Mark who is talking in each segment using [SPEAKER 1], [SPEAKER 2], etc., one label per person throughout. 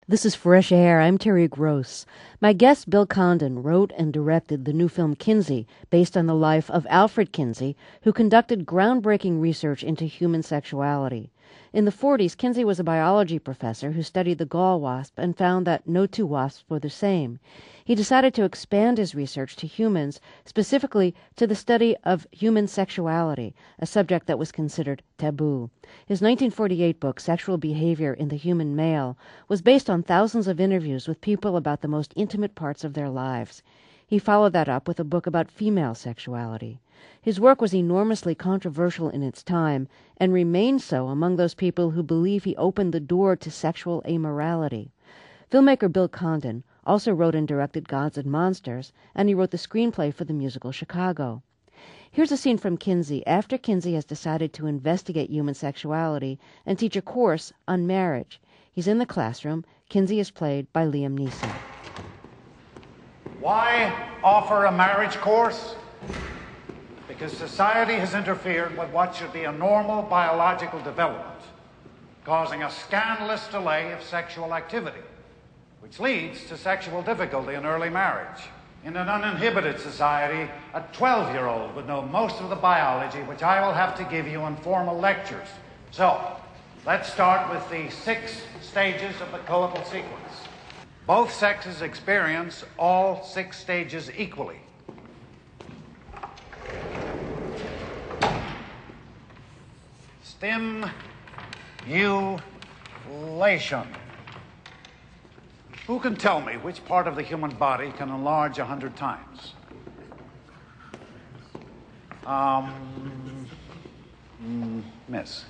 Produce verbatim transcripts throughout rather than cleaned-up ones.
[SPEAKER 1] This is Fresh Air. I'm Terry Gross. My guest, Bill Condon, wrote and directed the new film Kinsey, based on the life of Alfred Kinsey, who conducted groundbreaking research into human sexuality. In the forties, Kinsey was a biology professor who studied the gall wasp and found that no two wasps were the same. He decided to expand his research to humans, specifically to the study of human sexuality, a subject that was considered taboo. His nineteen forty-eight book, Sexual Behavior in the Human Male, was based on thousands of interviews with people about the most intimate parts of their lives. He followed that up with a book about female sexuality. His work was enormously controversial in its time and remains so among those people who believe he opened the door to sexual amorality. Filmmaker Bill Condon also wrote and directed Gods and Monsters, and he wrote the screenplay for the musical Chicago. Here's a scene from Kinsey after Kinsey has decided to investigate human sexuality and teach a course on marriage. He's in the classroom. Kinsey is played by Liam Neeson.
[SPEAKER 2] Why offer a marriage course? Because society has interfered with what should be a normal biological development, causing a scandalous delay of sexual activity, which leads to sexual difficulty in early marriage. In an uninhibited society, a twelve-year-old would know most of the biology, which I will have to give you in formal lectures. So, let's start with the six stages of the coital sequence. Both sexes experience all six stages equally. Stimulation. Who can tell me which part of the human body can enlarge a hundred times? Um, mm, miss.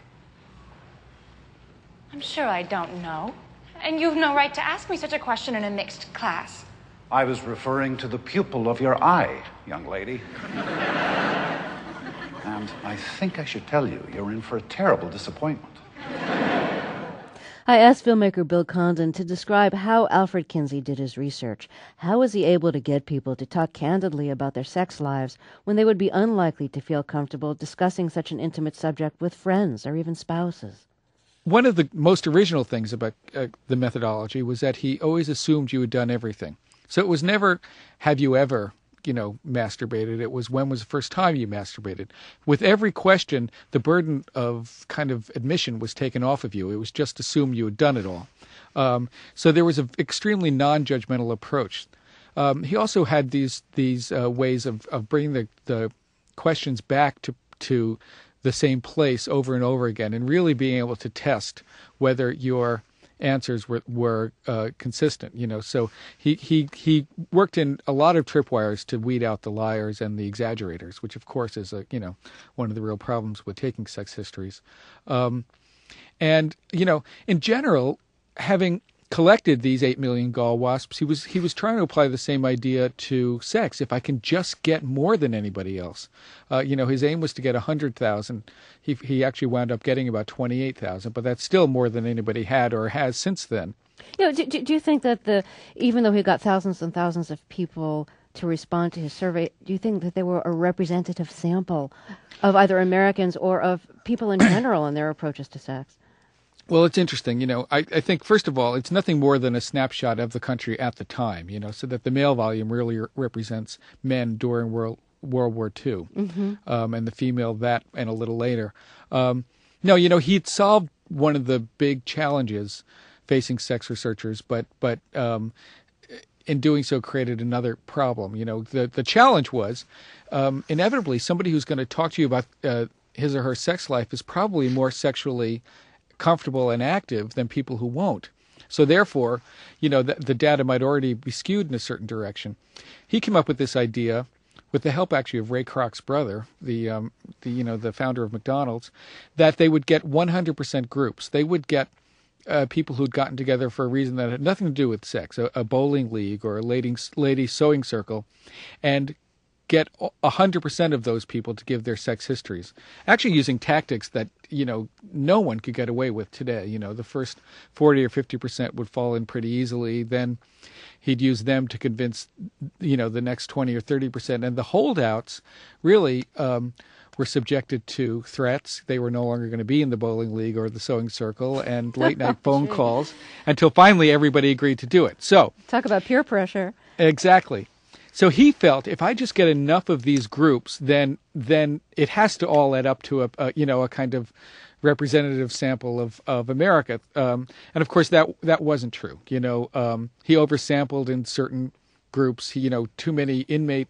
[SPEAKER 3] I'm sure I don't know. And you've no right to ask me such a question in a mixed class.
[SPEAKER 2] I was referring to the pupil of your eye, young lady. And I think I should tell you, you're in for a terrible disappointment.
[SPEAKER 1] I asked filmmaker Bill Condon to describe how Alfred Kinsey did his research. How was he able to get people to talk candidly about their sex lives when they would be unlikely to feel comfortable discussing such an intimate subject with friends or even spouses?
[SPEAKER 4] One of the most original things about uh, the methodology was that he always assumed you had done everything. So it was never, have you ever, you know, masturbated? It was, when was the first time you masturbated? With every question, the burden of kind of admission was taken off of you. It was just assumed you had done it all. Um, so there was an extremely non-judgmental approach. Um, he also had these these uh, ways of, of bringing the, the questions back to to the same place over and over again, and really being able to test whether your answers were were uh, consistent. You know, so he he he worked in a lot of tripwires to weed out the liars and the exaggerators, which of course is a you know one of the real problems with taking sex histories. Um, and you know, in general, having collected these eight million gall wasps, he was he was trying to apply the same idea to sex. If I can just get more than anybody else, uh, you know, his aim was to get a hundred thousand. He he actually wound up getting about twenty eight thousand, but that's still more than anybody had or has since then.
[SPEAKER 1] You know, do, do you think that the even though he got thousands and thousands of people to respond to his survey, do you think that they were a representative sample of either Americans or of people in general in their approaches to sex?
[SPEAKER 4] Well, it's interesting. You know, I, I think, first of all, it's nothing more than a snapshot of the country at the time, you know, so that the male volume really re- represents men during World, World War Two, mm-hmm. um, and the female that and a little later. Um, no, you know, he'd solved one of the big challenges facing sex researchers, but but um, in doing so created another problem. You know, the, the challenge was um, inevitably somebody who's going to talk to you about uh, his or her sex life is probably more sexually comfortable and active than people who won't. So therefore, you know, the, the data might already be skewed in a certain direction. He came up with this idea, with the help actually of Ray Kroc's brother, the um, the you know the founder of McDonald's, that they would get one hundred percent groups. They would get uh, people who'd gotten together for a reason that had nothing to do with sex, a, a bowling league or a lady lady sewing circle, and get one hundred percent of those people to give their sex histories, actually using tactics that, you know, no one could get away with today. You know, the first forty or fifty percent would fall in pretty easily. Then he'd use them to convince, you know, the next twenty or thirty percent. And the holdouts really um, were subjected to threats. They were no longer going to be in the bowling league or the sewing circle, and late-night phone calls, until finally everybody agreed to do it. So
[SPEAKER 1] talk about peer pressure.
[SPEAKER 4] Exactly. So he felt, if I just get enough of these groups, then then it has to all add up to a, a you know a kind of representative sample of of America. Um, and of course that that wasn't true. You know, um, he oversampled in certain groups. He, you know, too many inmate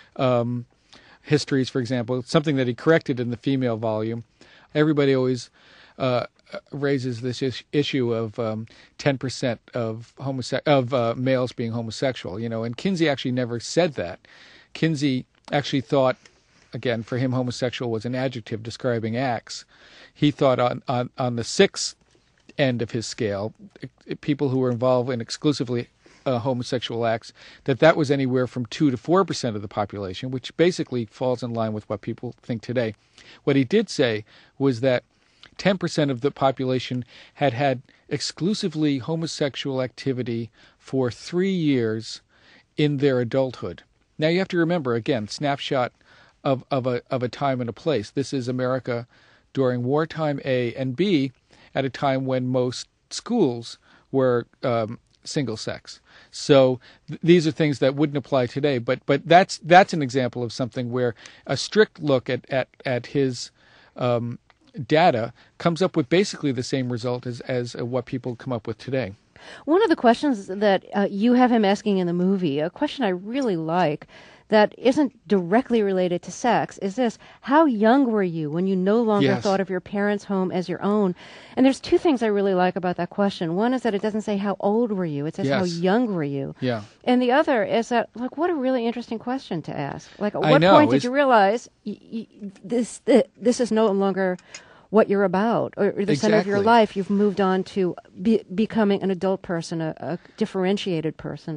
[SPEAKER 4] um, histories, for example, something that he corrected in the female volume. Everybody always uh, raises this is- issue of um, ten percent of homose- of uh, males being homosexual, you know, and Kinsey actually never said that. Kinsey actually thought, again, for him, homosexual was an adjective describing acts. He thought on, on, on the sixth end of his scale, people who were involved in exclusively uh, homosexual acts, that that was anywhere from two to four percent of the population, which basically falls in line with what people think today. What he did say was that ten percent of the population had had exclusively homosexual activity for three years in their adulthood. Now you have to remember, again, snapshot of, of a of a time and a place. This is America during wartime, A, and B, at a time when most schools were um, single sex. So th- these are things that wouldn't apply today. But but that's that's an example of something where a strict look at at at his um, data comes up with basically the same result as as uh, what people come up with today.
[SPEAKER 1] One of the questions that uh, you have him asking in the movie, a question I really like, that isn't directly related to sex, is this: how young were you when you no longer
[SPEAKER 4] Yes.
[SPEAKER 1] thought of your parents' home as your own? And there's two things I really like about that question. One is that it doesn't say how old were you, it says how
[SPEAKER 4] Yes.
[SPEAKER 1] young were you.
[SPEAKER 4] Yeah.
[SPEAKER 1] And the other is that, like, what a really interesting question to ask. Like, at
[SPEAKER 4] I
[SPEAKER 1] what
[SPEAKER 4] know,
[SPEAKER 1] point did
[SPEAKER 4] it's-
[SPEAKER 1] you realize y- y- this th- this is no longer what you're about, or, or the center of your
[SPEAKER 4] Exactly.
[SPEAKER 1] life? You've moved on to be- becoming an adult person, a, a differentiated person.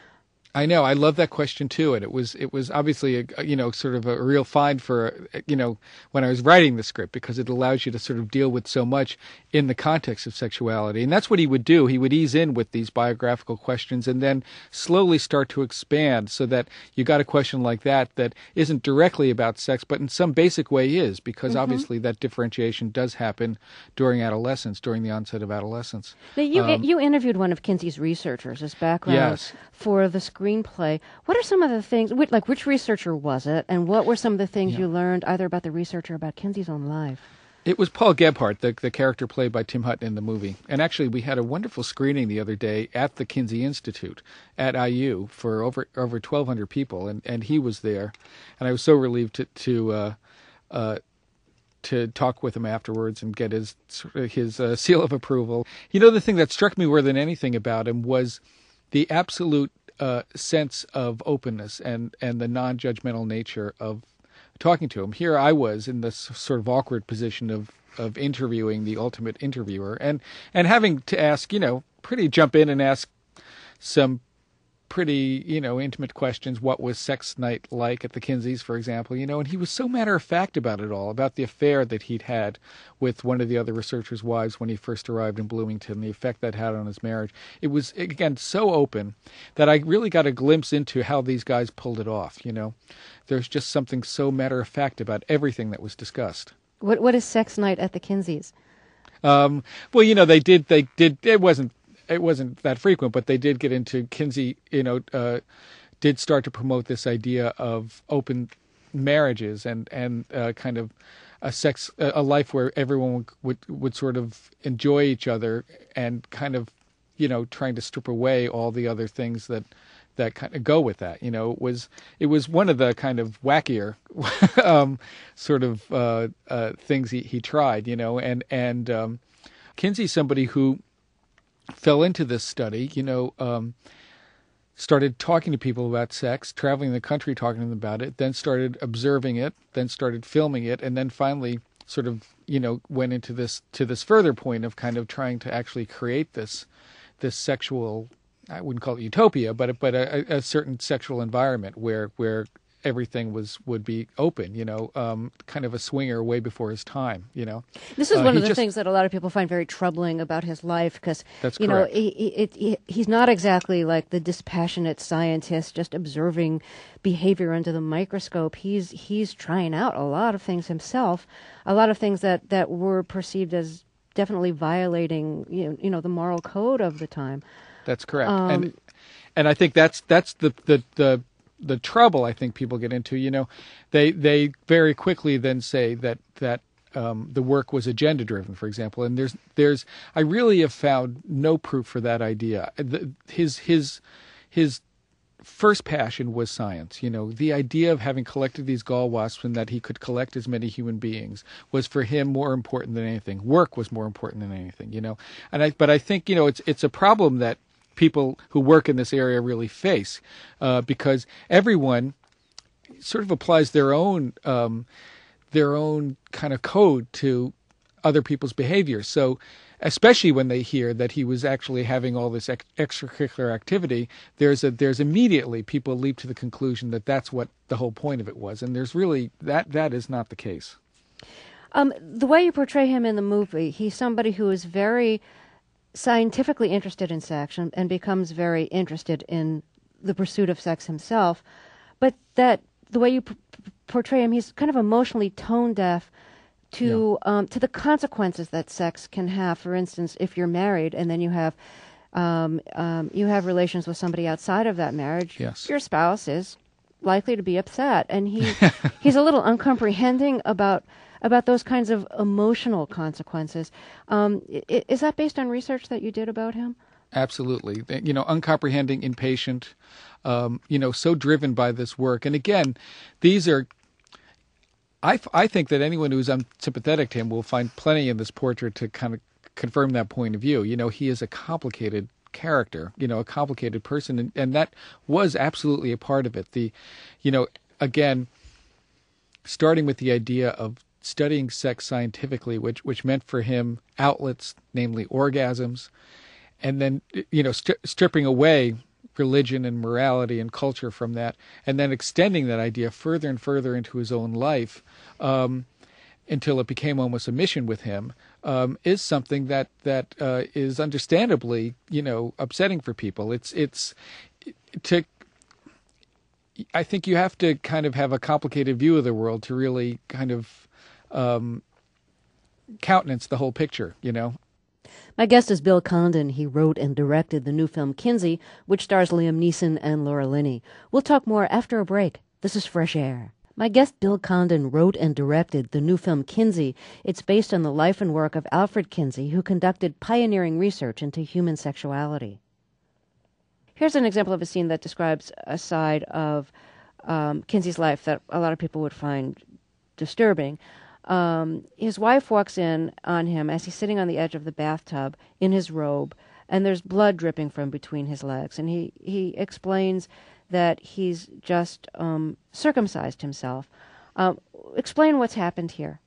[SPEAKER 4] I know. I love that question too, and it was it was obviously a, you know sort of a real find for you know when I was writing the script, because it allows you to sort of deal with so much in the context of sexuality, and that's what he would do. He would ease in with these biographical questions, and then slowly start to expand, so that you got a question like that that isn't directly about sex, but in some basic way is, because
[SPEAKER 1] Mm-hmm.
[SPEAKER 4] obviously that differentiation does happen during adolescence, during the onset of adolescence.
[SPEAKER 1] Now, you
[SPEAKER 4] Um,
[SPEAKER 1] you interviewed one of Kinsey's researchers as background
[SPEAKER 4] Yes.
[SPEAKER 1] for the screenplay. What are some of the things, which, like which researcher was it, and what were some of the things
[SPEAKER 4] Yeah.
[SPEAKER 1] you learned either about the researcher or about Kinsey's own life?
[SPEAKER 4] It was Paul Gebhardt, the, the character played by Tim Hutton in the movie. And actually, we had a wonderful screening the other day at the Kinsey Institute at I U for over over twelve hundred people, and, and he was there. And I was so relieved to to uh, uh, to talk with him afterwards and get his his uh, seal of approval. You know, the thing that struck me more than anything about him was the absolute uh, sense of openness and, and the non-judgmental nature of talking to him. Here I was in this sort of awkward position of, of interviewing the ultimate interviewer, and, and having to ask, you know, pretty jump in and ask some pretty, you know, intimate questions. What was sex night like at the Kinseys, for example, you know, and he was so matter of fact about it all, about the affair that he'd had with one of the other researchers' wives when he first arrived in Bloomington, the effect that had on his marriage. It was, again, so open that I really got a glimpse into how these guys pulled it off, you know. There's just something so matter of fact about everything that was discussed.
[SPEAKER 1] What what is sex night at the Kinseys?
[SPEAKER 4] Um, well, you know, they did, they did, it wasn't, it wasn't that frequent, but they did get into Kinsey, you know, uh, did start to promote this idea of open marriages and, and, uh, kind of a sex, a life where everyone would, would, would sort of enjoy each other and kind of, you know, trying to strip away all the other things that, that kind of go with that. You know, it was, it was one of the kind of wackier, um, sort of, uh, uh, things he, he tried, you know, and, and, um, Kinsey's somebody who fell into this study, you know, um, started talking to people about sex, traveling the country talking to them about it, then started observing it, then started filming it, and then finally sort of, you know, went into this, to this further point of kind of trying to actually create this, this sexual, I wouldn't call it utopia, but, but a, a certain sexual environment where, where everything was would be open, you know, um, kind of a swinger way before his time, you know.
[SPEAKER 1] This is
[SPEAKER 4] Uh,
[SPEAKER 1] one
[SPEAKER 4] he
[SPEAKER 1] of the
[SPEAKER 4] just-
[SPEAKER 1] things that a lot of people find very troubling about his life because,
[SPEAKER 4] That's
[SPEAKER 1] you know,
[SPEAKER 4] correct.
[SPEAKER 1] he, he, it, he, he's not exactly like the dispassionate scientist just observing behavior under the microscope. He's he's trying out a lot of things himself, a lot of things that, that were perceived as definitely violating, you know, you know, the moral code of the time.
[SPEAKER 4] That's correct.
[SPEAKER 1] Um,
[SPEAKER 4] and and I think that's that's the, the the the trouble I think people get into. You know, they they very quickly then say that that um, the work was agenda driven, for example. And there's there's I really have found no proof for that idea. The, his his his first passion was science. You know, the idea of having collected these gall wasps and that he could collect as many human beings was for him more important than anything. Work was more important than anything. You know, and I but I think you know it's it's a problem that people who work in this area really face, uh, because everyone sort of applies their own um, their own kind of code to other people's behavior. So, especially when they hear that he was actually having all this ex- extracurricular activity, there's a there's immediately people leap to the conclusion that that's what the whole point of it was, and there's really that that is not the case.
[SPEAKER 1] Um, the way you portray him in the movie, he's somebody who is very scientifically interested in sex and, and becomes very interested in the pursuit of sex himself, but that the way you p- p- portray him, he's kind of emotionally tone deaf to yeah. um, to the consequences that sex can have. For instance, if you're married and then you have um, um, you have relations with somebody outside of that marriage,
[SPEAKER 4] yes.
[SPEAKER 1] your spouse is likely to be upset, and he he's a little uncomprehending about. about those kinds of emotional consequences. Um, is, is that based on research that you did about him?
[SPEAKER 4] Absolutely. You know, uncomprehending, impatient, um, you know, so driven by this work. And again, these are, I, I think that anyone who's unsympathetic to him will find plenty in this portrait to kind of confirm that point of view. You know, he is a complicated character, you know, a complicated person. And, and that was absolutely a part of it. The, you know, again, starting with the idea of studying sex scientifically, which which meant for him outlets, namely orgasms, and then, you know, st- stripping away religion and morality and culture from that, and then extending that idea further and further into his own life, um, until it became almost a mission with him, um, is something that that uh, is understandably, you know, upsetting for people. It's it's to. I think you have to kind of have a complicated view of the world to really kind of um, countenance the whole picture, you know.
[SPEAKER 1] My guest is Bill Condon. He wrote and directed the new film Kinsey, which stars Liam Neeson and Laura Linney. We'll talk more after a break. This is Fresh Air. My guest Bill Condon wrote and directed the new film Kinsey. It's based on the life and work of Alfred Kinsey, who conducted pioneering research into human sexuality. Here's an example of a scene that describes a side of um, Kinsey's life that a lot of people would find disturbing. Um, his wife walks in on him as he's sitting on the edge of the bathtub in his robe, and there's blood dripping from between his legs. And he, he explains that he's just um, circumcised himself. Um, explain what's happened here.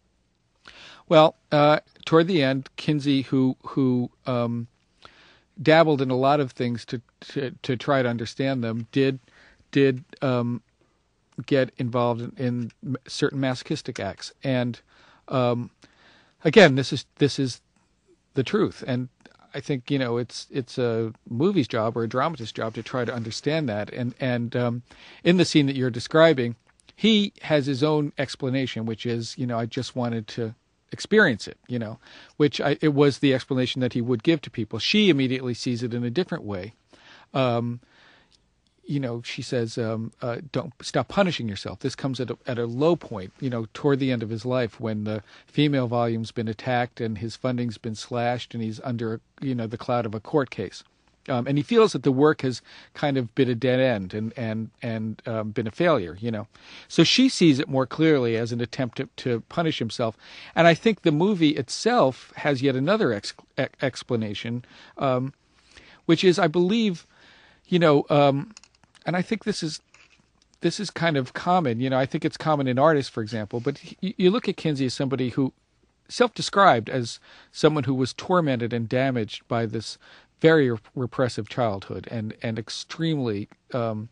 [SPEAKER 4] Well, uh, toward the end, Kinsey, who who um, dabbled in a lot of things to, to to try to understand them, did did um, get involved in, in certain masochistic acts. And um, again, this is this is the truth. And I think, you know, it's it's a movie's job or a dramatist's job to try to understand that. And and um, in the scene that you're describing, he has his own explanation, which is, you know, I just wanted to experience it, you know, which I, it was the explanation that he would give to people. She immediately sees it in a different way. Um, you know, she says, um, uh, don't stop punishing yourself. This comes at a, at a low point, you know, toward the end of his life when the female volume's been attacked and his funding's been slashed and he's under, you know, the cloud of a court case. Um, and he feels that the work has kind of been a dead end and and and um, been a failure, you know. So she sees it more clearly as an attempt to, to punish himself. And I think the movie itself has yet another ex- ex- explanation, um, which is, I believe, you know, um, and I think this is this is kind of common. You know, I think it's common in artists, for example. But he, you look at Kinsey as somebody who self-described as someone who was tormented and damaged by this very repressive childhood and and extremely um,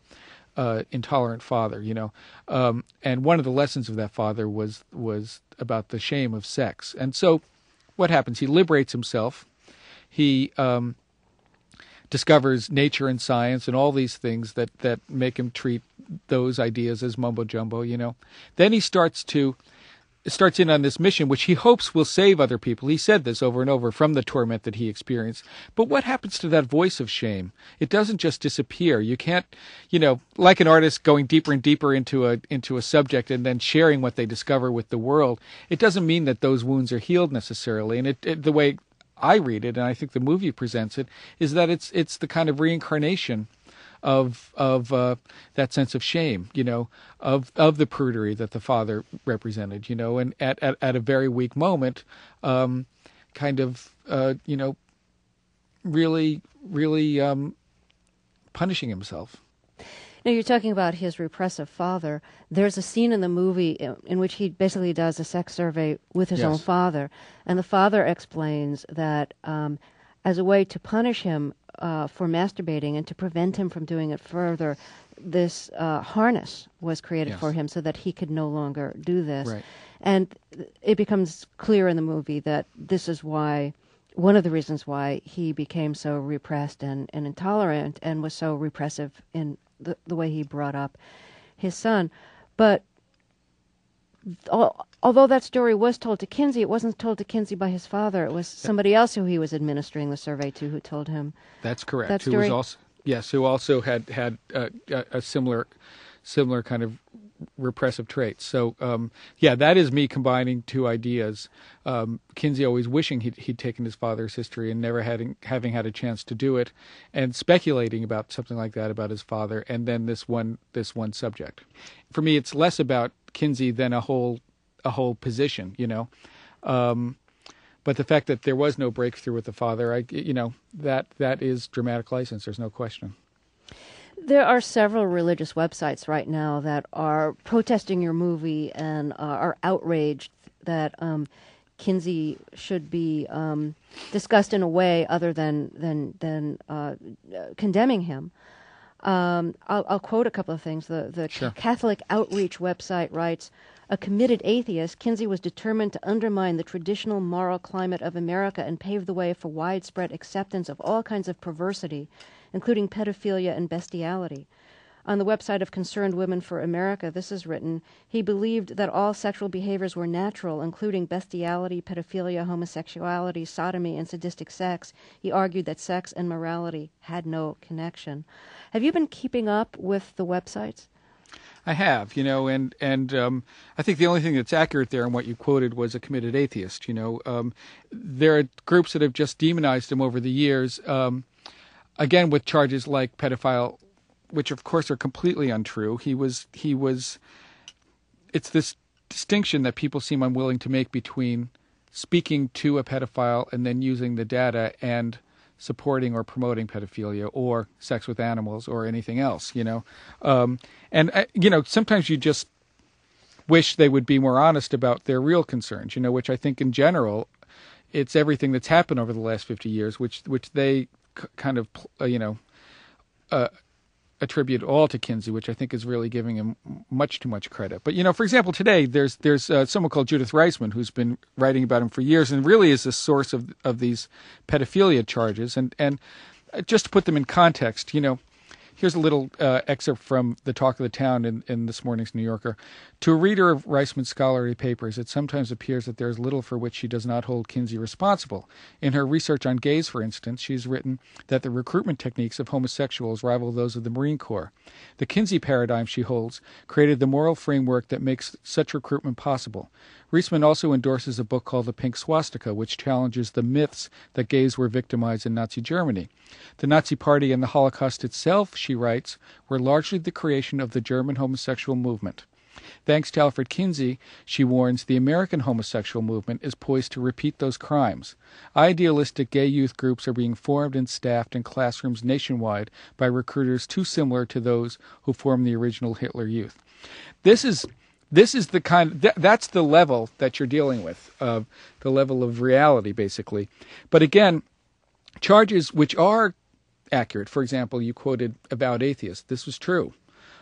[SPEAKER 4] uh, intolerant father, you know. Um, and one of the lessons of that father was was about the shame of sex. And so what happens? He liberates himself. He um, discovers nature and science and all these things that, that make him treat those ideas as mumbo-jumbo, you know. Then he starts to starts in on this mission, which he hopes will save other people. He said this over and over from the torment that he experienced. But what happens to that voice of shame? It doesn't just disappear. You can't, you know, like an artist going deeper and deeper into a into a subject and then sharing what they discover with the world. It doesn't mean that those wounds are healed necessarily. And it, it the way I read it, and I think the movie presents it, is that it's it's the kind of reincarnation of of uh, that sense of shame, you know, of of the prudery that the father represented, you know, and at at, at a very weak moment, um, kind of, uh, you know, really, really um, punishing himself.
[SPEAKER 1] Now, you're talking about his repressive father. There's a scene in the movie in, in which he basically does a sex survey with his
[SPEAKER 4] Yes.
[SPEAKER 1] own father, and the father explains that um, as a way to punish him uh, for masturbating and to prevent him from doing it further, this uh, harness was created
[SPEAKER 4] Yes.
[SPEAKER 1] for him so that he could no longer do this.
[SPEAKER 4] Right.
[SPEAKER 1] And it becomes clear in the movie that this is why, one of the reasons why he became so repressed and, and intolerant and was so repressive in the, the way he brought up his son. But al- although that story was told to Kinsey, it wasn't told to Kinsey by his father. It was somebody else who he was administering the survey to who told him.
[SPEAKER 4] That's correct.
[SPEAKER 1] That
[SPEAKER 4] who
[SPEAKER 1] story-
[SPEAKER 4] was also yes, who also had had uh, a, a similar similar kind of repressive traits. So um, yeah, that is me combining two ideas. Um, Kinsey always wishing he'd, he'd taken his father's history and never having having had a chance to do it, and speculating about something like that about his father, and then this one this one subject. For me, it's less about Kinsey than a whole a whole position, you know. Um, but the fact that there was no breakthrough with the father, I you know that that is dramatic license. There's no question.
[SPEAKER 1] There are several religious websites right now that are protesting your movie and uh, are outraged that um, Kinsey should be um, discussed in a way other than than than uh, condemning him. Um, I'll, I'll quote a couple of things. The the
[SPEAKER 4] Sure.
[SPEAKER 1] Catholic Outreach website writes, "A committed atheist, Kinsey was determined to undermine the traditional moral climate of America and pave the way for widespread acceptance of all kinds of perversity, including pedophilia and bestiality." On the website of Concerned Women for America, this is written, "He believed that all sexual behaviors were natural, including bestiality, pedophilia, homosexuality, sodomy, and sadistic sex. He argued that sex and morality had no connection." Have you been keeping up with the websites?
[SPEAKER 4] I have, you know, and and um, I think the only thing that's accurate there in what you quoted was a committed atheist. You know, um, there are groups that have just demonized him over the years, um, again with charges like pedophile, which of course are completely untrue. He was he was. It's this distinction that people seem unwilling to make between speaking to a pedophile and then using the data and supporting or promoting pedophilia or sex with animals or anything else, you know. Um, and, uh, you know, sometimes you just wish they would be more honest about their real concerns, you know, which I think in general, it's everything that's happened over the last fifty years, which which they c- kind of, uh, you know, uh, attribute all to Kinsey, which I think is really giving him much too much credit. But, you know, for example, today there's there's uh, someone called Judith Reisman who's been writing about him for years and really is the source of of these pedophilia charges. And, and just to put them in context, you know, here's a little uh, excerpt from the Talk of the Town in, in this morning's New Yorker. "To a reader of Reisman's scholarly papers, it sometimes appears that there is little for which she does not hold Kinsey responsible. In her research on gays, for instance, she's written that the recruitment techniques of homosexuals rival those of the Marine Corps. The Kinsey paradigm, she holds, created the moral framework that makes such recruitment possible. Reisman also endorses a book called The Pink Swastika, which challenges the myths that gays were victimized in Nazi Germany. The Nazi Party and the Holocaust itself," she writes, "were largely the creation of the German homosexual movement. Thanks to Alfred Kinsey," she warns, "the American homosexual movement is poised to repeat those crimes. Idealistic gay youth groups are being formed and staffed in classrooms nationwide by recruiters too similar to those who formed the original Hitler Youth." This is this is the kind th- that's the level that you're dealing with, uh, the level of reality, basically. But again, charges which are accurate. For example, you quoted avowed atheist. This was true.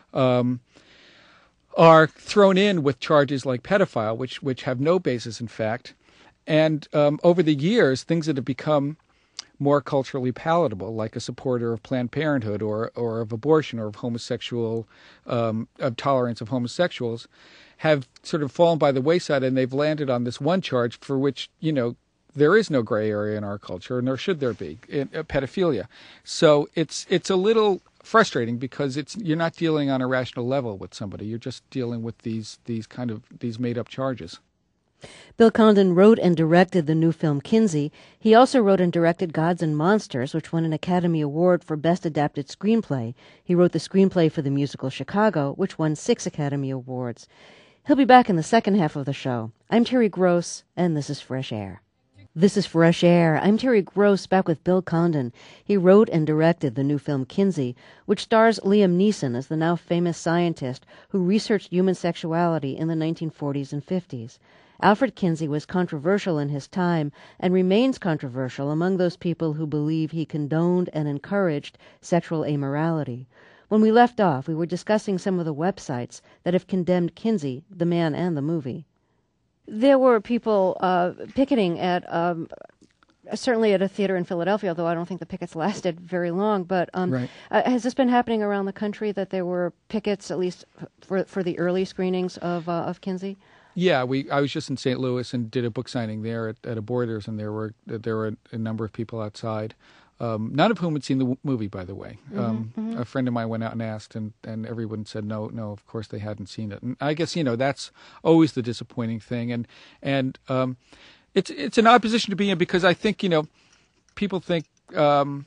[SPEAKER 4] um, are thrown in with charges like pedophile, which which have no basis in fact. And um, over the years, things that have become more culturally palatable, like a supporter of Planned Parenthood or or of abortion or of homosexual, um, of tolerance of homosexuals, have sort of fallen by the wayside, and they've landed on this one charge for which, you know, there is no gray area in our culture, nor should there be, in, uh, pedophilia. So it's it's a little frustrating because it's you're not dealing on a rational level with somebody. You're just dealing with these these kind of these made up charges.
[SPEAKER 1] Bill Condon wrote and directed the new film Kinsey. He also wrote and directed Gods and Monsters, which won an Academy Award for Best Adapted Screenplay. He wrote the screenplay for the musical Chicago, which won six Academy Awards. He'll be back in the second half of the show. I'm Terry Gross, and this is Fresh Air. This is Fresh Air. I'm Terry Gross, back with Bill Condon. He wrote and directed the new film Kinsey, which stars Liam Neeson as the now famous scientist who researched human sexuality in the nineteen forties and fifties. Alfred Kinsey was controversial in his time and remains controversial among those people who believe he condoned and encouraged sexual amorality. When we left off, we were discussing some of the websites that have condemned Kinsey, the man and the movie. There were people uh, picketing at, um, certainly at a theater in Philadelphia, although I don't think the pickets lasted very long. But um,
[SPEAKER 4] Right.
[SPEAKER 1] uh, has this been happening around the country, that there were pickets, at least for for the early screenings of uh, of Kinsey?
[SPEAKER 4] Yeah, we. I was just in Saint Louis and did a book signing there at, at a Borders, and there were there were a number of people outside, um, none of whom had seen the w- movie, by the way.
[SPEAKER 1] Mm-hmm,
[SPEAKER 4] Um,
[SPEAKER 1] mm-hmm.
[SPEAKER 4] A friend of mine went out and asked, and, and everyone said no, no. Of course, they hadn't seen it. And I guess you know that's always the disappointing thing, and and um, it's it's an odd position to be in because I think you know people think. Um,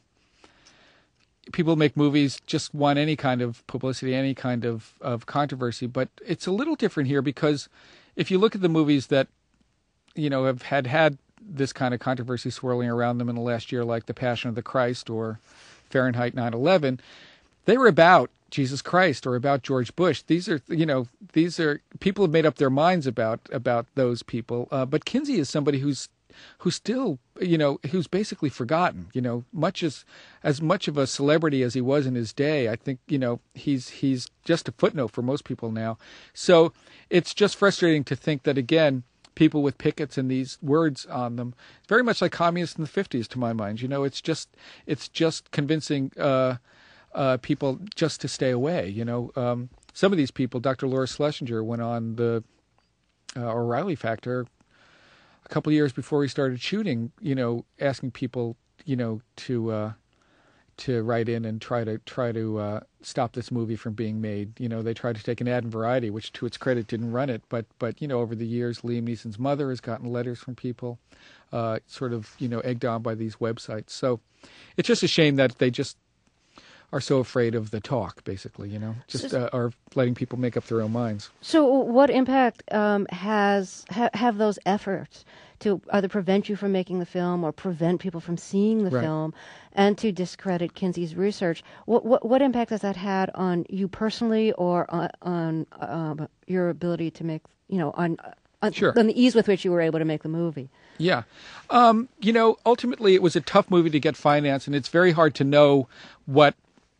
[SPEAKER 4] People make movies just want any kind of publicity, any kind of, of controversy, but it's a little different here because if you look at the movies that, you know, have had had this kind of controversy swirling around them in the last year, like The Passion of the Christ or Fahrenheit nine eleven, they were about Jesus Christ or about George Bush. These are, you know, these are people have made up their minds about about those people. Uh, but Kinsey is somebody who's who's still, you know, who's basically forgotten. You know, much as as much of a celebrity as he was in his day, I think, you know, he's he's just a footnote for most people now. So it's just frustrating to think that, again, people with pickets and these words on them, very much like communists in the fifties, to my mind. You know, it's just it's just convincing uh, uh, people just to stay away. You know, um, some of these people, Doctor Laura Schlesinger went on the uh, O'Reilly Factor a couple of years before he started shooting, you know, asking people, you know, to uh, to write in and try to try to uh, stop this movie from being made. You know, they tried to take an ad in Variety, which to its credit didn't run it, but but you know, over the years, Liam Neeson's mother has gotten letters from people, uh, sort of, you know, egged on by these websites. So it's just a shame that they just are so afraid of the talk, basically, you know, just uh, are letting people make up their own minds.
[SPEAKER 1] So what impact um, has ha- have those efforts to either prevent you from making the film or prevent people from seeing the
[SPEAKER 4] Right.
[SPEAKER 1] film and to discredit Kinsey's research? What, what what impact has that had on you personally or on, on um, your ability to make, you know, on, on,
[SPEAKER 4] Sure.
[SPEAKER 1] on the ease with which you were able to make the movie?
[SPEAKER 4] Yeah. Um, you know, ultimately it was a tough movie to get financed, and it's very hard to know what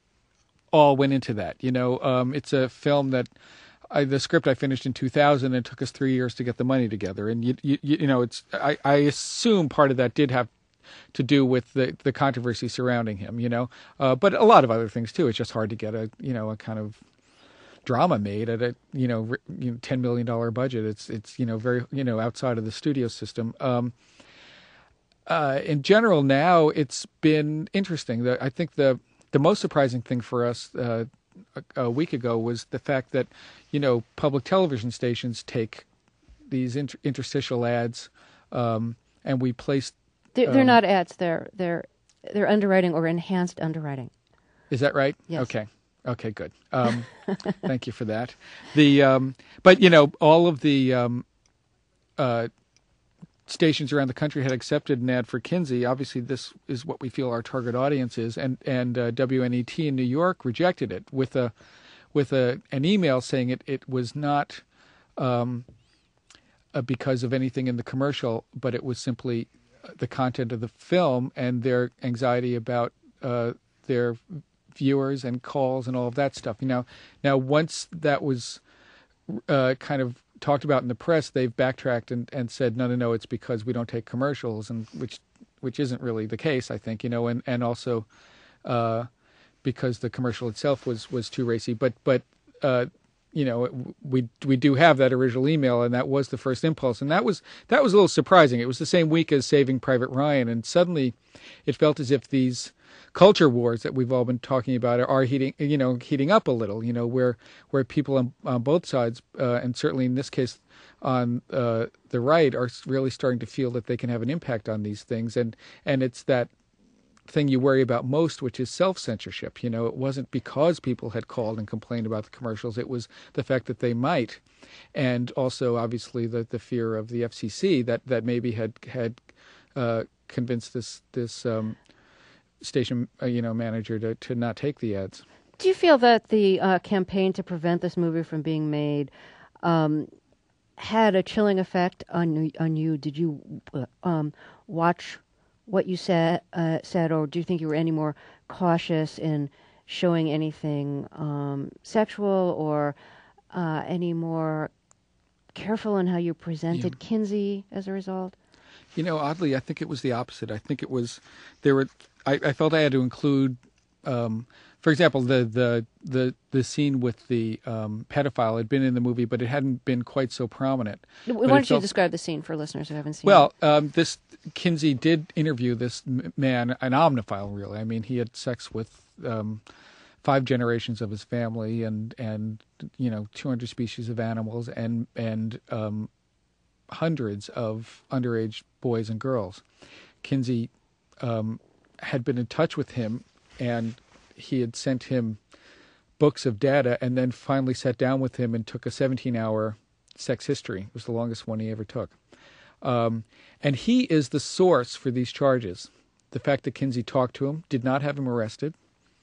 [SPEAKER 4] all went into that. You know, um, it's a film that I, the script I finished in two thousand, and it took us three years to get the money together. And you, you, you know, it's I, I assume part of that did have to do with the, the controversy surrounding him. You know, uh, but a lot of other things too. It's just hard to get a you know a kind of drama made at a you know, you know ten million dollar budget. It's it's you know very you know outside of the studio system. Um, uh, in general, now it's been interesting. The, I think the The most surprising thing for us uh, a, a week ago was the fact that, you know, public television stations take these inter- interstitial ads, um, and we placed.
[SPEAKER 1] They're, they're
[SPEAKER 4] um,
[SPEAKER 1] not ads. They're they're they're underwriting or enhanced underwriting.
[SPEAKER 4] Is that right?
[SPEAKER 1] Yes.
[SPEAKER 4] Okay. Okay. Good. Um, thank you for that. The um, but you know all of the um, uh, stations around the country had accepted an ad for Kinsey. Obviously, this is what we feel our target audience is, and and uh, W N E T in New York rejected it with a with a an email saying it it was not um, uh, because of anything in the commercial, but it was simply the content of the film and their anxiety about uh, their viewers and calls and all of that stuff. You know, now once that was uh, kind of talked about in the press, they've backtracked and, and said, no, no, no, it's because we don't take commercials, and which which isn't really the case, I think. You know, and and also uh, because the commercial itself was was too racy. But but uh, you know, we we do have that original email, and that was the first impulse, and that was that was a little surprising. It was the same week as Saving Private Ryan, and suddenly it felt as if these culture wars that we've all been talking about are, are heating, you know, heating up a little. You know, where where people on, on both sides, uh, and certainly in this case on uh, the right, are really starting to feel that they can have an impact on these things, and and it's that thing you worry about most, which is self-censorship. You know, it wasn't because people had called and complained about the commercials. It was the fact that they might, and also obviously the the fear of the F C C that that maybe had had uh, convinced this this um, station uh, you know manager to to not take the ads.
[SPEAKER 1] Do you feel that the uh, campaign to prevent this movie from being made um, had a chilling effect on on you? Did you uh, um, watch what you said, uh, said, or do you think you were any more cautious in showing anything um, sexual, or uh, any more careful in how you presented yeah. Kinsey as a result?
[SPEAKER 4] You know, oddly, I think it was the opposite. I think it was there were. I, I felt I had to include, um, for example, the the the the scene with the um, pedophile had been in the movie, but it hadn't been quite so prominent.
[SPEAKER 1] Why don't you felt, describe the scene for listeners who haven't seen
[SPEAKER 4] well,
[SPEAKER 1] it?
[SPEAKER 4] Well, um, this Kinsey did interview this man, an omniophile, really. I mean, he had sex with um, five generations of his family, and and you know, two hundred species of animals, and and um, hundreds of underage boys and girls. Kinsey um, had been in touch with him, and he had sent him books of data, and then finally sat down with him and took a seventeen-hour sex history. It was the longest one he ever took. Um, and he is the source for these charges. The fact that Kinsey talked to him, did not have him arrested.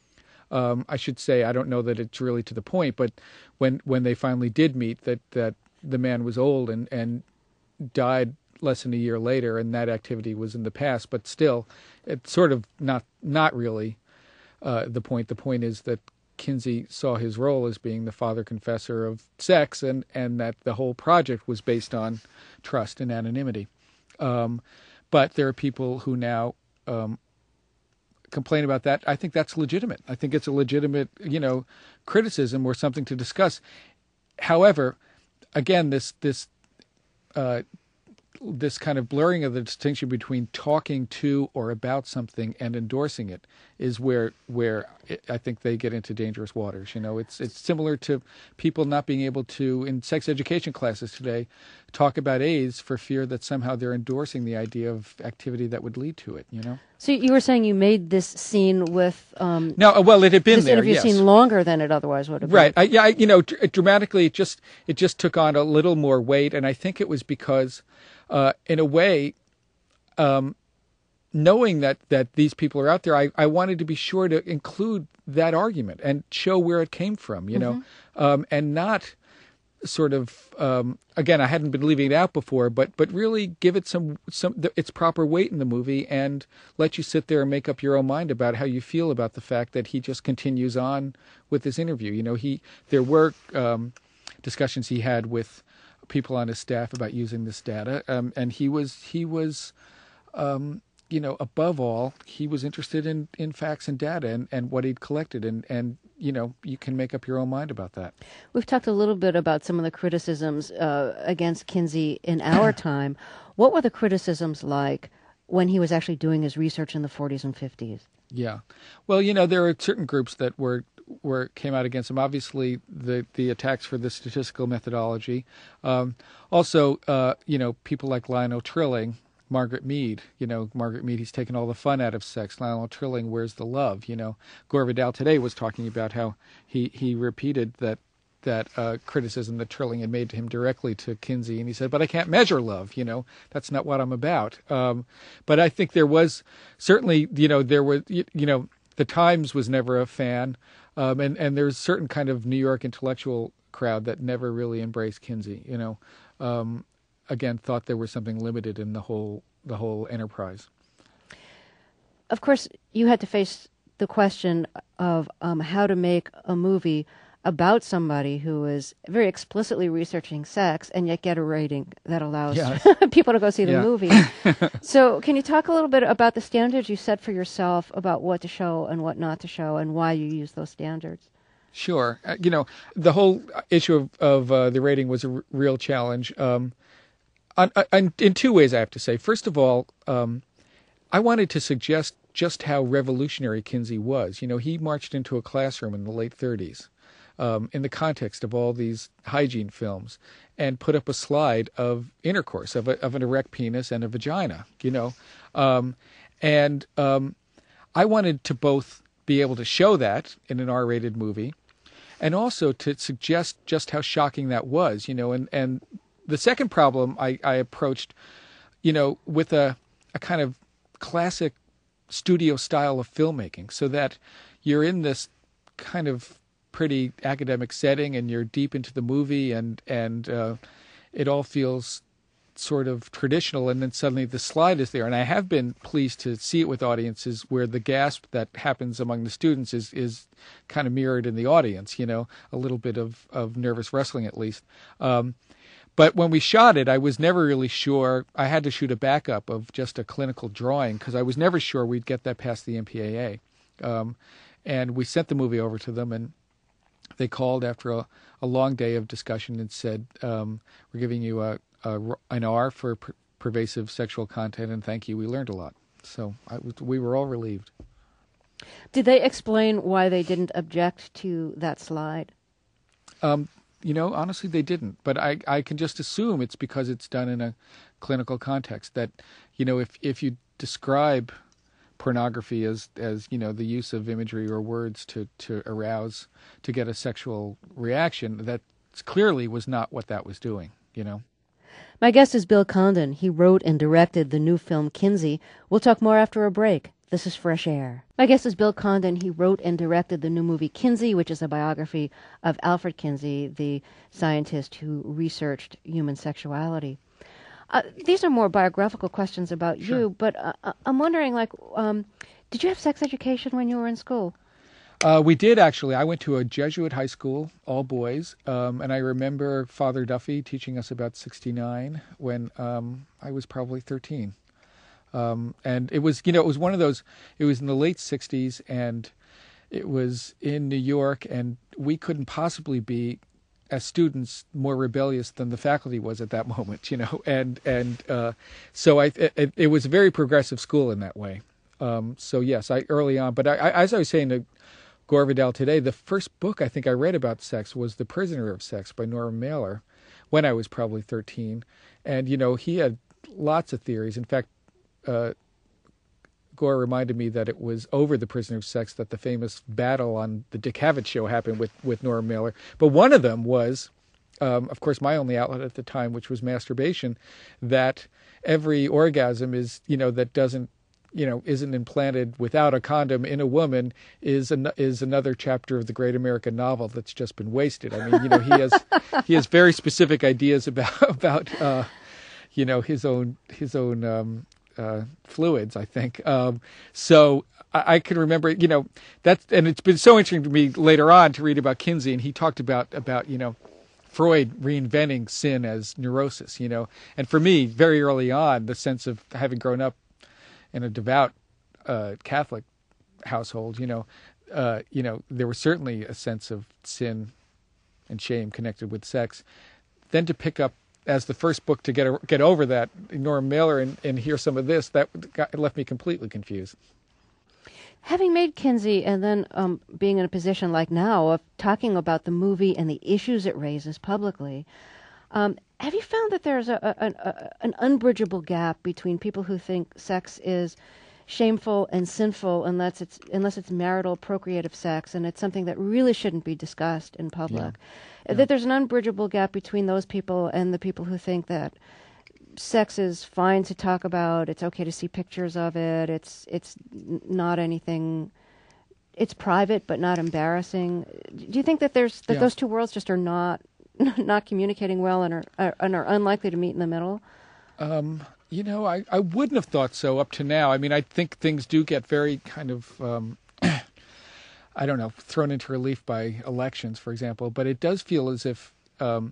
[SPEAKER 4] Um, I should say, I don't know that it's really to the point, but when when they finally did meet, that, that the man was old and, and died less than a year later, and that activity was in the past. But still, it's sort of not not really uh, the point. The point is that Kinsey saw his role as being the father confessor of sex, and, and that the whole project was based on trust and anonymity. Um, but there are people who now um, complain about that. I think that's legitimate. I think it's a legitimate, you know, criticism or something to discuss. However, again, this this uh, this kind of blurring of the distinction between talking to or about something and endorsing it is where where it, I think they get into dangerous waters. You know, it's it's similar to people not being able to, in sex education classes today, talk about AIDS for fear that somehow they're endorsing the idea of activity that would lead to it. You know.
[SPEAKER 1] So you were saying you made this scene with um,
[SPEAKER 4] no, well, it had been
[SPEAKER 1] this
[SPEAKER 4] there.
[SPEAKER 1] interview
[SPEAKER 4] Yes.
[SPEAKER 1] scene longer than it otherwise would have been.
[SPEAKER 4] Right. I, yeah. I, you know, dr- dramatically, it just it just took on a little more weight, and I think it was because, uh, in a way, um, knowing that, that these people are out there, I, I wanted to be sure to include that argument and show where it came from. You mm-hmm. know, um, and not sort of um, again, I hadn't been leaving it out before, but but really give it some some its proper weight in the movie and let you sit there and make up your own mind about how you feel about the fact that he just continues on with this interview. You know, he there were um, discussions he had with people on his staff about using this data, um, and he was he was um, you know, above all, he was interested in, in facts and data and, and what he'd collected, and and you know, you can make up your own mind about that.
[SPEAKER 1] We've talked a little bit about some of the criticisms uh, against Kinsey in our time. What were the criticisms like when he was actually doing his research in the forties and fifties?
[SPEAKER 4] Yeah. Well, you know, there are certain groups that were were came out against him. Obviously, the, the attacks for the statistical methodology. Um, also, uh, you know, people like Lionel Trilling, Margaret Mead, you know, Margaret Mead, he's taken all the fun out of sex. Lionel Trilling, where's the love? You know, Gore Vidal today was talking about how he, he repeated that that uh, criticism that Trilling had made to him directly to Kinsey, and he said, but I can't measure love, you know, that's not what I'm about. Um, but I think there was certainly, you know, there were, you, you know, the Times was never a fan, um, and, and there's a certain kind of New York intellectual crowd that never really embraced Kinsey, you know. Um, again, thought there was something limited in the whole the whole enterprise.
[SPEAKER 1] Of course, you had to face the question of um, how to make a movie about somebody who is very explicitly researching sex and yet get a rating that allows
[SPEAKER 4] Yes.
[SPEAKER 1] people to go see the
[SPEAKER 4] Yeah.
[SPEAKER 1] movie. So can you talk a little bit about the standards you set for yourself about what to show and what not to show and why you use those standards?
[SPEAKER 4] Sure. Uh, you know, the whole issue of, of uh, the rating was a r- real challenge. Um, on, on, in two ways, I have to say. First of all, um, I wanted to suggest just how revolutionary Kinsey was. You know, he marched into a classroom in the late thirties um, in the context of all these hygiene films and put up a slide of intercourse, of, a, of an erect penis and a vagina, you know. Um, and um, I wanted to both be able to show that in an R-rated movie and also to suggest just how shocking that was, you know. And, and the second problem I, I approached, you know, with a, a kind of classic studio style of filmmaking, so that you're in this kind of pretty academic setting and you're deep into the movie and and uh, it all feels sort of traditional, and then suddenly the slide is there. And I have been pleased to see it with audiences where the gasp that happens among the students is is kind of mirrored in the audience, you know, a little bit of, of nervous wrestling at least. Um, But when we shot it, I was never really sure. I had to shoot a backup of just a clinical drawing because I was never sure we'd get that past the M P A A. Um, and we sent the movie over to them, and they called after a, a long day of discussion and said, um, we're giving you a, a, an R for per- pervasive sexual content, and thank you. We learned a lot. So I was, we were all relieved.
[SPEAKER 1] Did they explain why they didn't object to that slide?
[SPEAKER 4] Um, You know, honestly, they didn't. But I, I can just assume it's because it's done in a clinical context that, you know, if, if you describe pornography as, as, you know, the use of imagery or words to, to arouse, to get a sexual reaction, that clearly was not what that was doing, you know.
[SPEAKER 1] My guest is Bill Condon. He wrote and directed the new film Kinsey. We'll talk more after a break. This is Fresh Air. My guest is Bill Condon. He wrote and directed the new movie Kinsey, which is a biography of Alfred Kinsey, the scientist who researched human sexuality. Uh, these are more biographical questions about
[SPEAKER 4] Sure.
[SPEAKER 1] you, but uh, I'm wondering, like, um, did you have sex education when you were in school?
[SPEAKER 4] Uh, we did, actually. I went to a Jesuit high school, all boys, um, and I remember Father Duffy teaching us about sixty-nine when um, I was probably thirteen. Um, and it was, you know, it was one of those, it was in the late sixties and it was in New York, and we couldn't possibly be, as students, more rebellious than the faculty was at that moment, you know, and, and, uh, so I, it, it was a very progressive school in that way. Um, so yes, I, early on, but I, I, as I was saying to Gore Vidal today, the first book I think I read about sex was The Prisoner of Sex by Norman Mailer when I was probably thirteen. And, you know, he had lots of theories. In fact, Uh, Gore reminded me that it was over The Prisoner of Sex that the famous battle on the Dick Cavett show happened with, with Norman Mailer. But one of them was, um, of course, my only outlet at the time, which was masturbation, that every orgasm is, you know, that doesn't, you know, isn't implanted without a condom in a woman is an, is another chapter of the great American novel that's just been wasted. I mean, you know, he has he has very specific ideas about about uh, you know, his own his own. Um, Uh, fluids, I think. Um, so I, I can remember, you know, that's, and it's been so interesting to me later on to read about Kinsey, and he talked about, about, you know, Freud reinventing sin as neurosis, you know, and for me, very early on, the sense of having grown up in a devout uh, Catholic household, you know, uh, you know, there was certainly a sense of sin and shame connected with sex. Then to pick up as the first book to get a, get over that, Norman Mailer, and, and hear some of this, that got, left me completely confused.
[SPEAKER 1] Having made Kinsey and then um, being in a position like now of talking about the movie and the issues it raises publicly, um, have you found that there's a, a, a, an unbridgeable gap between people who think sex is shameful and sinful unless it's unless it's marital procreative sex and it's something that really shouldn't be discussed in public?
[SPEAKER 4] Yeah.
[SPEAKER 1] Yeah. That there's an unbridgeable gap between those people and the people who think that sex is fine to talk about, it's okay to see pictures of it, it's it's not anything, it's private but not embarrassing. Do you think that there's that
[SPEAKER 4] Yeah.
[SPEAKER 1] those two worlds just are not not communicating well and are, are and are unlikely to meet in the middle?
[SPEAKER 4] Um, you know, I, I wouldn't have thought so up to now. I mean, I think things do get very kind of um, I don't know, thrown into relief by elections, for example. But it does feel as if um,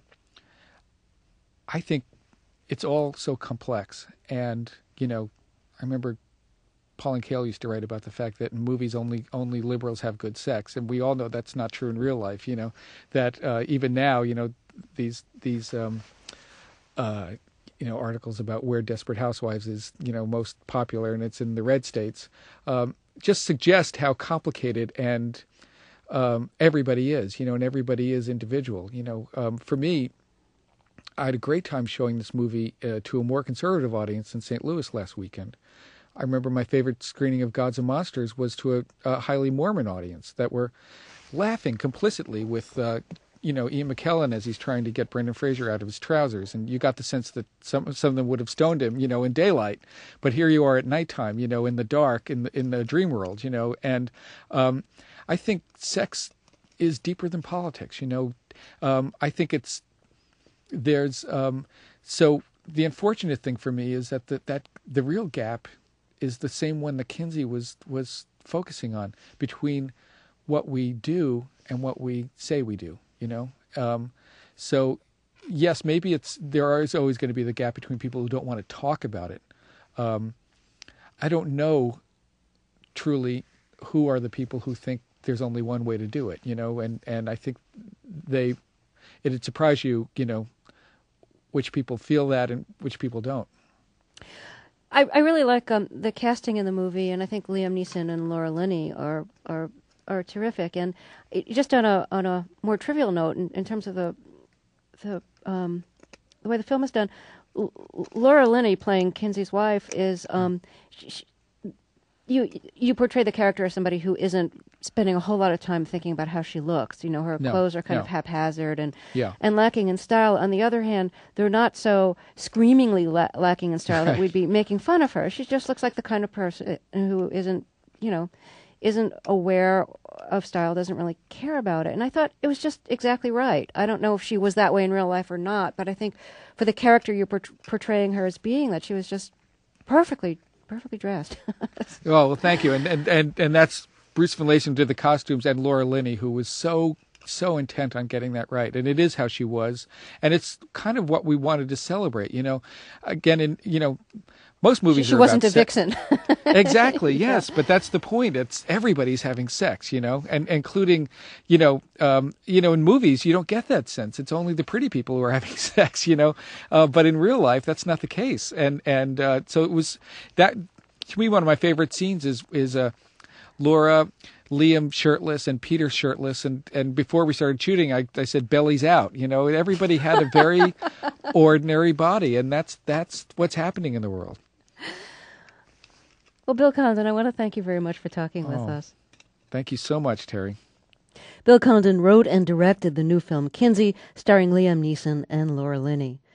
[SPEAKER 4] I think it's all so complex. And, you know, I remember Pauline Kael used to write about the fact that in movies only only liberals have good sex, and we all know that's not true in real life. You know, that uh, even now, you know, these these um, uh, you know articles about where Desperate Housewives is, you know, most popular, and it's in the red states, um, just suggest how complicated and um, everybody is. You know, and everybody is individual. You know, um, for me, I had a great time showing this movie uh, to a more conservative audience in Saint Louis last weekend. I remember my favorite screening of Gods and Monsters was to a, a highly Mormon audience that were laughing complicitly with, uh, you know, Ian McKellen as he's trying to get Brendan Fraser out of his trousers. And you got the sense that some, some of them would have stoned him, you know, in daylight. But here you are at nighttime, you know, in the dark, in the, in the dream world, you know. And um, I think sex is deeper than politics, you know. Um, I think it's, there's, um, so the unfortunate thing for me is that the, that the real gap is the same one that Kinsey was was focusing on, between what we do and what we say we do, you know? Um, so, yes, maybe it's there is always going to be the gap between people who don't want to talk about it. Um, I don't know truly who are the people who think there's only one way to do it, you know? And, and I think they it'd surprise you, you know, which people feel that and which people don't.
[SPEAKER 1] I, I really like um, the casting in the movie, and I think Liam Neeson and Laura Linney are are are terrific. And it, just on a on a more trivial note, in, in terms of the the um, the way the film is done, L- Laura Linney playing Kinsey's wife is um, she, she, you you portray the character as somebody who isn't spending a whole lot of time thinking about how she looks. You know, her
[SPEAKER 4] no,
[SPEAKER 1] clothes are kind
[SPEAKER 4] no.
[SPEAKER 1] of haphazard and
[SPEAKER 4] yeah.
[SPEAKER 1] and lacking in style. On the other hand, they're not so screamingly la- lacking in style that we'd be making fun of her. She just looks like the kind of person who isn't, you know, isn't aware of style, doesn't really care about it. And I thought it was just exactly right. I don't know if she was that way in real life or not, but I think for the character you're port- portraying her as being, that she was just perfectly, perfectly dressed.
[SPEAKER 4] Oh, well, thank you. And, and, and, and that's Bruce Villason did the costumes, and Laura Linney, who was so, so intent on getting that right. And it is how she was. And it's kind of what we wanted to celebrate, you know. Again, in, you know, most movies
[SPEAKER 1] she, she
[SPEAKER 4] are
[SPEAKER 1] wasn't
[SPEAKER 4] about
[SPEAKER 1] a vixen.
[SPEAKER 4] Se- exactly, yes. But that's the point. It's everybody's having sex, you know, and including, you know, um, you know, in movies, you don't get that sense. It's only the pretty people who are having sex, you know. Uh, but in real life, that's not the case. And, and uh, so it was that, to me, one of my favorite scenes is, is uh, Laura, Liam shirtless, and Peter shirtless, and, and before we started shooting, I, I said bellies out. You know, everybody had a very ordinary body, and that's that's what's happening in the world.
[SPEAKER 1] Well, Bill Condon, I want to thank you very much for talking
[SPEAKER 4] Oh,
[SPEAKER 1] with us.
[SPEAKER 4] Thank you so much, Terry.
[SPEAKER 1] Bill Condon wrote and directed the new film Kinsey, starring Liam Neeson and Laura Linney.